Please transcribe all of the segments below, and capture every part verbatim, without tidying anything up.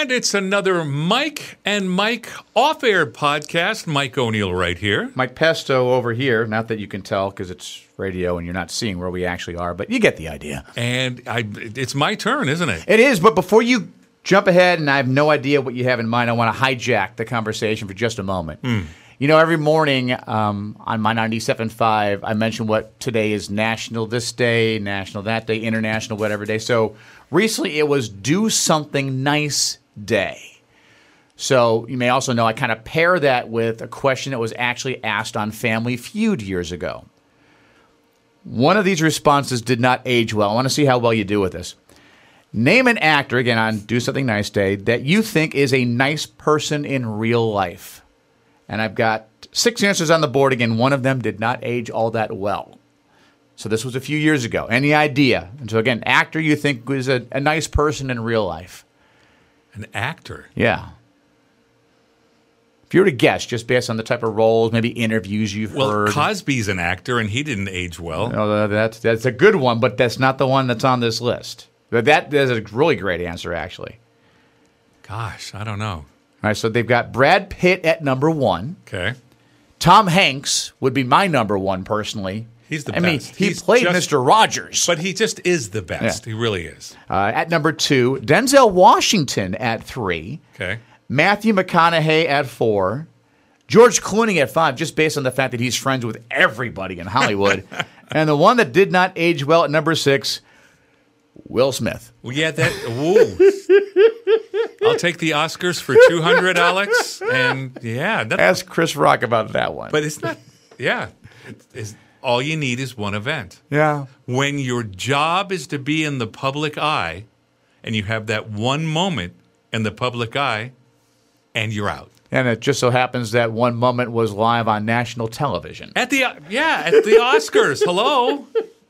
And it's another Mike and Mike off-air podcast. Mike O'Neill right here. Mike Pesto over here. Not that you can tell because it's radio and you're not seeing where we actually are, but you get the idea. And I, it's my turn, isn't it? It is, but before you jump ahead, and I have no idea what you have in mind, I want to hijack the conversation for just a moment. Mm. You know, every morning um, on my ninety-seven point five, I mention what today is National this day, National that day, International whatever day. So recently it was Do Something Nice Day. So you may also know I kind of pair that with a question that was actually asked on Family Feud years ago. One of these responses did not age well. I want to see how well you do with this. Name an actor, again on Do Something Nice Day, that you think is a nice person in real life. And I've got six answers on the board. Again, one of them did not age all that well. So this was a few years ago. Any idea? And so again, actor you think was a, a nice person in real life. An actor? Yeah. If you were to guess, just based on the type of roles, maybe interviews you've well, heard. Well, Cosby's an actor, and he didn't age well. No, that's, that's a good one, but that's not the one that's on this list. But that is a really great answer, actually. Gosh, I don't know. All right, so they've got Brad Pitt at number one. Okay. Tom Hanks would be my number one, personally. He's the I best. mean, he He's played just, Mister Rogers. But he just is the best. Yeah. He really is. Uh, at number two, Denzel Washington at three. Okay. Matthew McConaughey at four. George Clooney at five, just based on the fact that he's friends with everybody in Hollywood. And the one that did not age well at number six, Will Smith. Well, yeah, that. Ooh. I'll take the Oscars for two hundred, Alex. And yeah, that, ask Chris Rock about that one. But it's not. Yeah, it's, all you need is one event. Yeah. When your job is to be in the public eye, and you have that one moment in the public eye, and you're out. And it just so happens that one moment was live on national television. At the yeah, at the Oscars. Hello.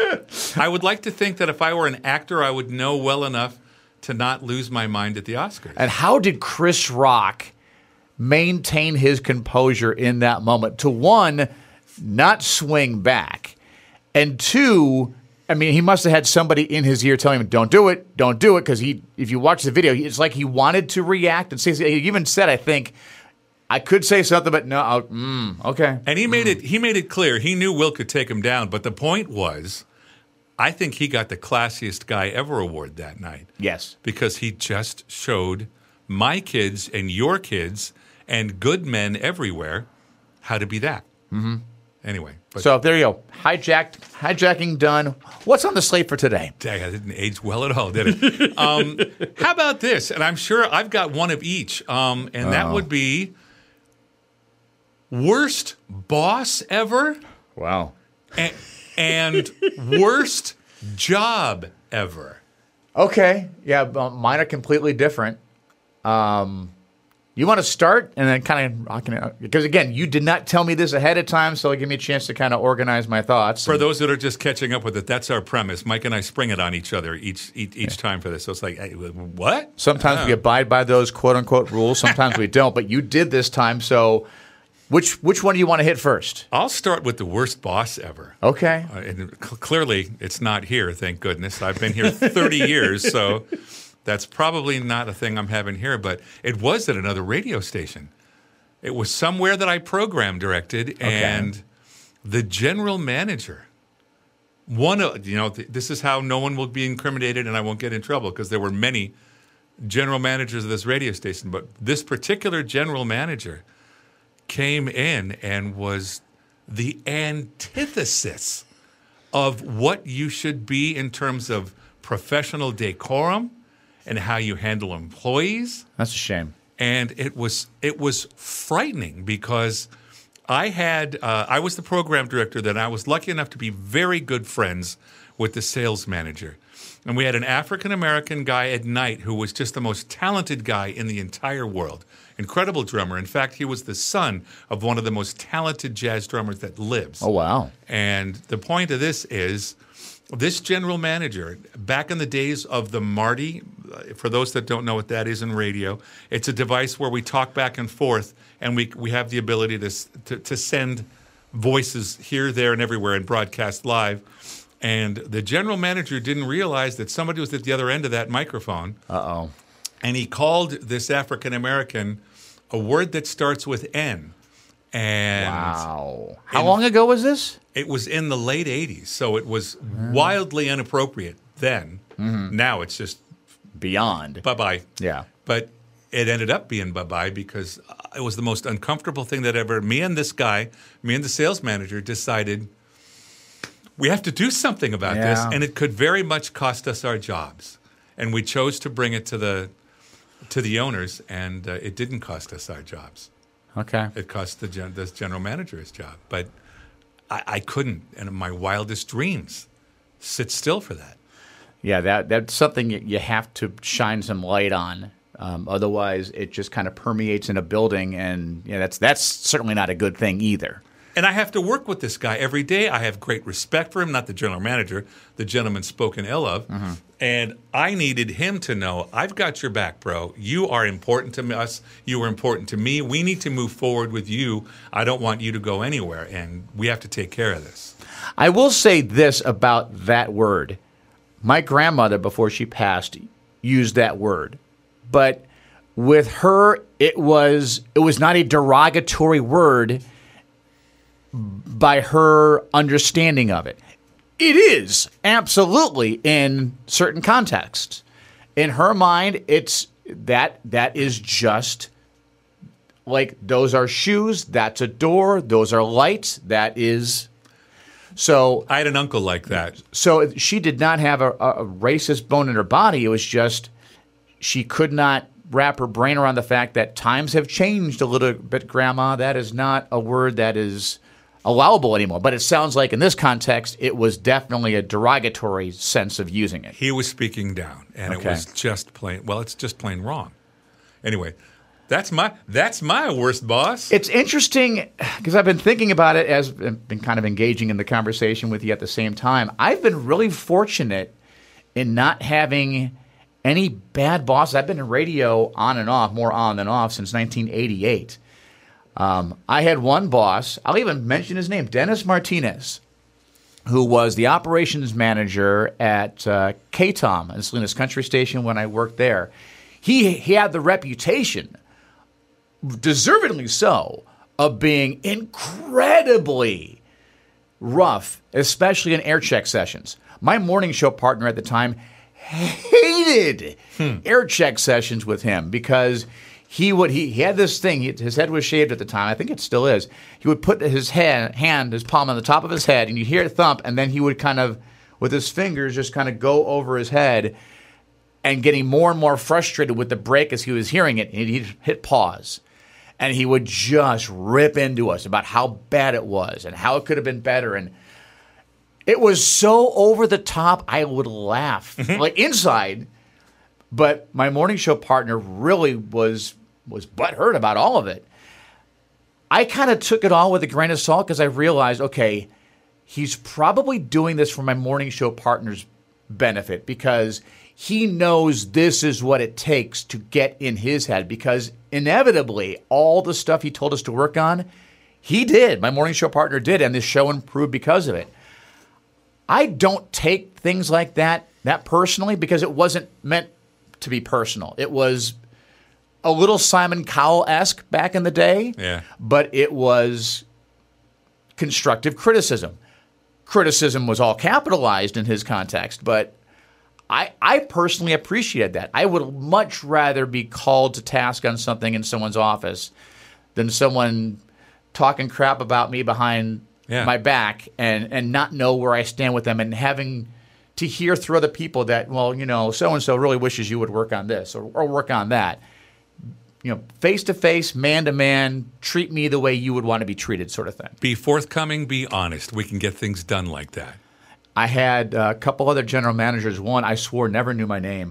I would like to think that if I were an actor, I would know well enough to not lose my mind at the Oscars. And how did Chris Rock maintain his composure in that moment? To one, not swing back. And two, I mean, he must have had somebody in his ear telling him, don't do it, don't do it. Because he, if you watch the video, it's like he wanted to react and say, he even said, I think, I could say something, but no, I'll, mm, okay. And he mm. made it. He made it clear. He knew Will could take him down. But the point was, I think he got the classiest guy ever award that night. Yes, because he just showed my kids and your kids and good men everywhere how to be that. Mm-hmm. Anyway, but so there you go. Hijacked, hijacking done. What's on the slate for today? Dang, I didn't age well at all, did it? um, how about this? And I'm sure I've got one of each, um, and that oh. would be. Worst boss ever? Wow. And, and worst job ever? Okay. Yeah, mine are completely different. Um, you want to start and then kind of, because again, you did not tell me this ahead of time, so give me a chance to kind of organize my thoughts. For those that are just catching up with it, that's our premise. Mike and I spring it on each other each each, each time for this. So it's like, hey, what? Sometimes we abide by those quote-unquote rules. Sometimes we don't, but you did this time, so... Which which one do you want to hit first? I'll start with the worst boss ever. Okay. Uh, and c- clearly, it's not here, thank goodness. I've been here thirty years, so that's probably not a thing I'm having here. But it was at another radio station. It was somewhere that I program directed, okay. and the general manager, one of, you know, th- this is how no one will be incriminated and I won't get in trouble, because there were many general managers of this radio station. But this particular general manager came in and was the antithesis of what you should be in terms of professional decorum and how you handle employees. That's a shame. And it was it was frightening because I had uh, I was the program director then. I was lucky enough to be very good friends with the sales manager. And we had an African-American guy at night who was just the most talented guy in the entire world. Incredible drummer. In fact, he was the son of one of the most talented jazz drummers that lives. Oh, wow. And the point of this is, this general manager, back in the days of the Marty, for those that don't know what that is in radio, it's a device where we talk back and forth, and we we have the ability to to, to send voices here, there, and everywhere and broadcast live. And the general manager didn't realize that somebody was at the other end of that microphone. Uh-oh. and he called this African American a word that starts with N. And wow. How in, long ago was this? It was in the late eighties, so it was mm. wildly inappropriate then. Mm-hmm. Now it's just beyond. Bye-bye. Yeah. But it ended up being bye-bye because it was the most uncomfortable thing that ever, me and this guy, me and the sales manager decided we have to do something about yeah. this, and it could very much cost us our jobs. And we chose to bring it to the to the owners, and uh, it didn't cost us our jobs. Okay. It cost the, gen- the general manager his job. But I, I couldn't, in my wildest dreams, sit still for that. Yeah, that that's something you have to shine some light on. Um, otherwise, it just kind of permeates in a building, and you know, that's that's certainly not a good thing either. And I have to work with this guy every day. I have great respect for him, not the general manager, the gentleman spoken ill of. Mm-hmm. And I needed him to know, I've got your back, bro. You are important to us. You are important to me. We need to move forward with you. I don't want you to go anywhere, and we have to take care of this. I will say this about that word. My grandmother, before she passed, used that word. But with her, it was it was not a derogatory word by her understanding of it. It is, absolutely, in certain contexts. In her mind, it's that that is just like those are shoes, that's a door, those are lights, that is. So I had an uncle like that. So she did not have a, a racist bone in her body. It was just she could not wrap her brain around the fact that times have changed a little bit, Grandma. That is not a word that is allowable anymore. But it sounds like in this context, it was definitely a derogatory sense of using it. He was speaking down, and okay. It was just plain, well, it's just plain wrong. Anyway, that's my that's my worst boss. It's interesting because I've been thinking about it as I've been kind of engaging in the conversation with you at the same time. I've been really fortunate in not having any bad bosses. I've been in radio on and off, more on than off, since nineteen eighty-eight. Um, I had one boss, I'll even mention his name, Dennis Martinez, who was the operations manager at uh, K T O M, a Salinas Country Station, when I worked there. He, he had the reputation, deservedly so, of being incredibly rough, especially in air check sessions. My morning show partner at the time hated hmm. air check sessions with him because he would he, he had this thing. He, his head was shaved at the time. I think it still is. He would put his hand, hand, his palm on the top of his head, and you'd hear it thump, and then he would kind of, with his fingers, just kind of go over his head, and getting more and more frustrated with the break as he was hearing it, he'd hit pause. And he would just rip into us about how bad it was and how it could have been better. And it was so over the top, I would laugh, mm-hmm. like inside. But my morning show partner really was was butthurt about all of it. I kind of took it all with a grain of salt because I realized, okay, he's probably doing this for my morning show partner's benefit because he knows this is what it takes to get in his head because inevitably all the stuff he told us to work on, he did. My morning show partner did, and this show improved because of it. I don't take things like that that personally because it wasn't meant to be personal. It was a little Simon Cowell-esque back in the day, yeah. but it was constructive criticism. Criticism was all capitalized in his context, but I, I personally appreciated that. I would much rather be called to task on something in someone's office than someone talking crap about me behind yeah. my back and, and not know where I stand with them and having to hear through other people that, well, you know, so-and-so really wishes you would work on this or, or work on that. You know, face-to-face, man-to-man, treat me the way you would want to be treated sort of thing. Be forthcoming, be honest. We can get things done like that. I had a couple other general managers. One, I swore never knew my name.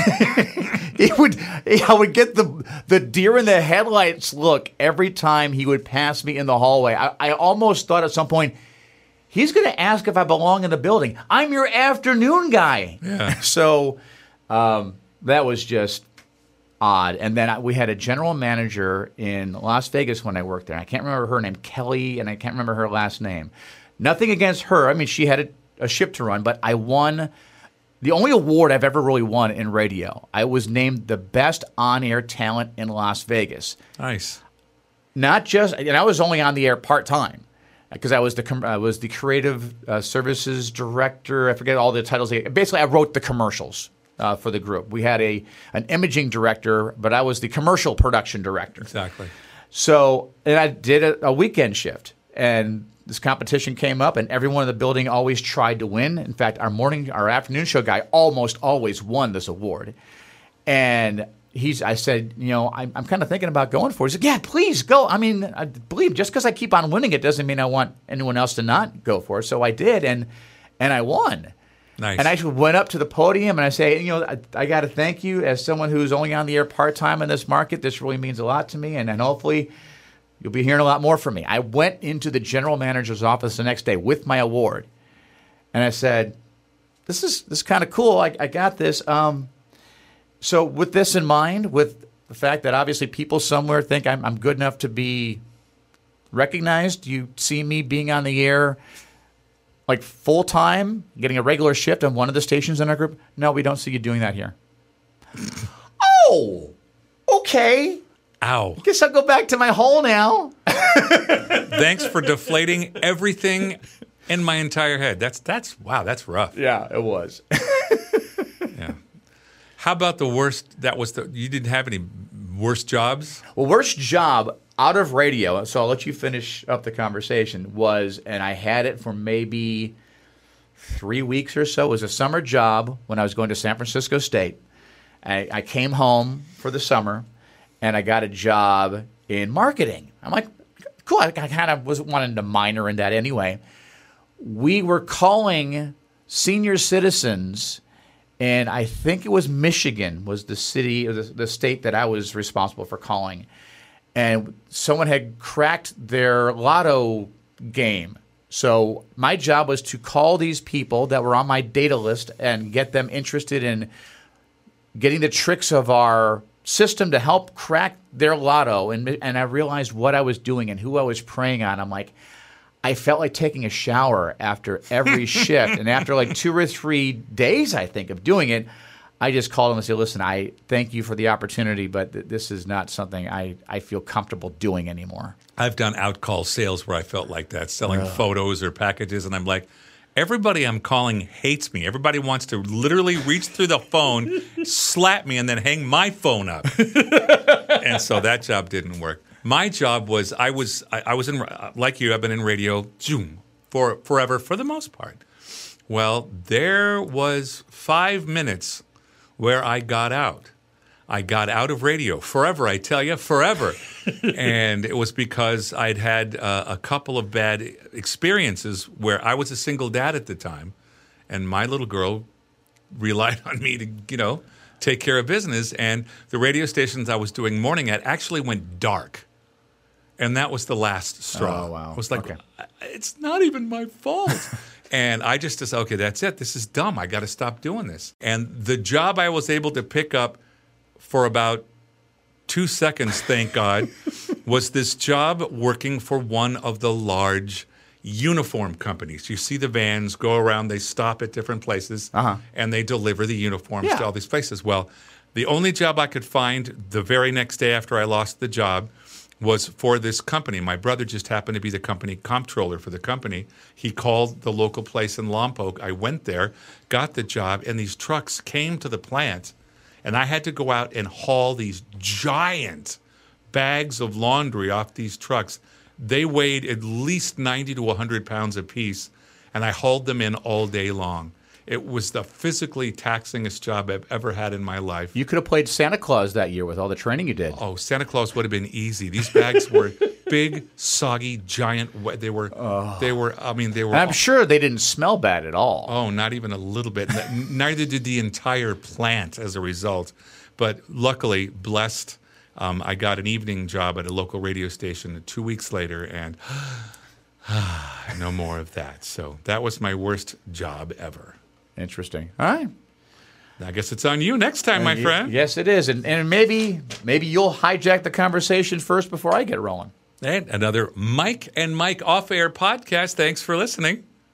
He would, I would get the the deer in the headlights look every time he would pass me in the hallway. I, I almost thought at some point, he's going to ask if I belong in the building. I'm your afternoon guy. Yeah. So um, that was just odd. And then I, we had a general manager in Las Vegas when I worked there. I can't remember her name, Kelly, and I can't remember her last name. Nothing against her. I mean, she had a, a ship to run, but I won the only award I've ever really won in radio. I was named the best on-air talent in Las Vegas. Nice. Not just, and I was only on the air part-time because I was the com- I was the creative uh, services director. I forget all the titles. Basically, I wrote the commercials uh, for the group. We had a an imaging director, but I was the commercial production director. Exactly. So, and I did a, a weekend shift, and this competition came up, and everyone in the building always tried to win. In fact, our morning, our afternoon show guy almost always won this award. And he's, I said, you know, I'm, I'm kind of thinking about going for it. He said, yeah, please go. I mean, I believe just because I keep on winning it doesn't mean I want anyone else to not go for it. So I did, and and I won. Nice. And I went up to the podium and I say, you know, I, I got to thank you as someone who's only on the air part-time in this market. This really means a lot to me, and, and hopefully you'll be hearing a lot more from me. I went into the general manager's office the next day with my award, and I said, this is this is kind of cool. I, I got this. Um, so with this in mind, with the fact that obviously people somewhere think I'm, I'm good enough to be recognized, you see me being on the air like full-time, getting a regular shift on one of the stations in our group? No, we don't see you doing that here. Oh, okay. Ow. Guess I'll go back to my hole now. Thanks for deflating everything in my entire head. That's, that's wow, that's rough. Yeah, it was. Yeah. How about the worst, that was the, you didn't have any worst jobs? Well, worst job out of radio, so I'll let you finish up the conversation, was, and I had it for maybe three weeks or so, it was a summer job when I was going to San Francisco State. I, I came home for the summer, and I got a job in marketing. I'm like, cool, I, I kind of was wanting to minor in that anyway. We were calling senior citizens, and I think it was Michigan was the city, or the, the state that I was responsible for calling. And someone had cracked their lotto game. So my job was to call these people that were on my data list and get them interested in getting the tricks of our system to help crack their lotto. And, and I realized what I was doing and who I was preying on. I'm like, I felt like taking a shower after every shift. And after like two or three days, I think, of doing it, I just called him and said, listen, I thank you for the opportunity, but th- this is not something I, I feel comfortable doing anymore. I've done outcall sales where I felt like that, selling Ugh. photos or packages, and I'm like, everybody I'm calling hates me. Everybody wants to literally reach through the phone, slap me, and then hang my phone up. And so that job didn't work. My job was, I was, I, I was in, like you, I've been in radio, zoom, for forever, for the most part. Well, there was five minutes where I got out. I got out of radio forever, I tell you, forever. And it was because I'd had uh, a couple of bad experiences where I was a single dad at the time, and my little girl relied on me to, you know, take care of business. And the radio stations I was doing morning at actually went dark. And that was the last straw. Oh, wow. I was like, okay. It's not even my fault. And I just decided, okay, that's it. This is dumb. I got to stop doing this. And the job I was able to pick up for about two seconds, thank God, was this job working for one of the large uniform companies. You see the vans go around, they stop at different places, uh-huh. and they deliver the uniforms yeah. to all these places. Well, the only job I could find the very next day after I lost the job was for this company. My brother just happened to be the company comptroller for the company. He called the local place in Lompoc. I went there, got the job, and these trucks came to the plant, and I had to go out and haul these giant bags of laundry off these trucks. They weighed at least ninety to one hundred pounds apiece, and I hauled them in all day long. It was the physically taxingest job I've ever had in my life. You could have played Santa Claus that year with all the training you did. Oh, Santa Claus would have been easy. These bags were big, soggy, giant. They were, oh. they were. I mean, they were. And I'm sure they didn't smell bad at all. Oh, not even a little bit. Neither did the entire plant as a result. But luckily, blessed, um, I got an evening job at a local radio station two weeks later, and no more of that. So that was my worst job ever. Interesting. All right. I guess it's on you next time, my y- friend. Yes, it is. And, and maybe maybe you'll hijack the conversation first before I get rolling. And another Mike and Mike off-air podcast. Thanks for listening.